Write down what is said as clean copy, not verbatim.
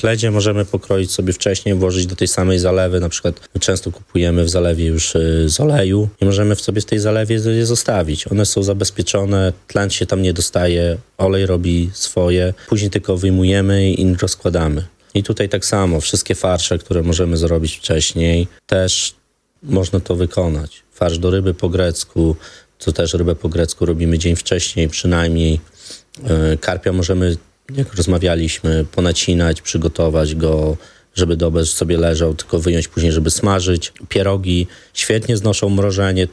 Śledzie możemy pokroić sobie wcześniej, włożyć do tej samej zalewy. Na przykład często kupujemy w zalewie już z oleju i możemy sobie w tej zalewie je zostawić. One są zabezpieczone, tlen się tam nie dostaje, olej robi swoje. Później tylko wyjmujemy i rozkładamy. I tutaj tak samo, wszystkie farsze, które możemy zrobić wcześniej, też można to wykonać. Farsz do ryby po grecku, to też rybę po grecku robimy dzień wcześniej przynajmniej. Karpia możemy, jak rozmawialiśmy, ponacinać, przygotować go, żeby dobę sobie leżał, tylko wyjąć później, żeby smażyć. Pierogi świetnie znoszą mrożenie,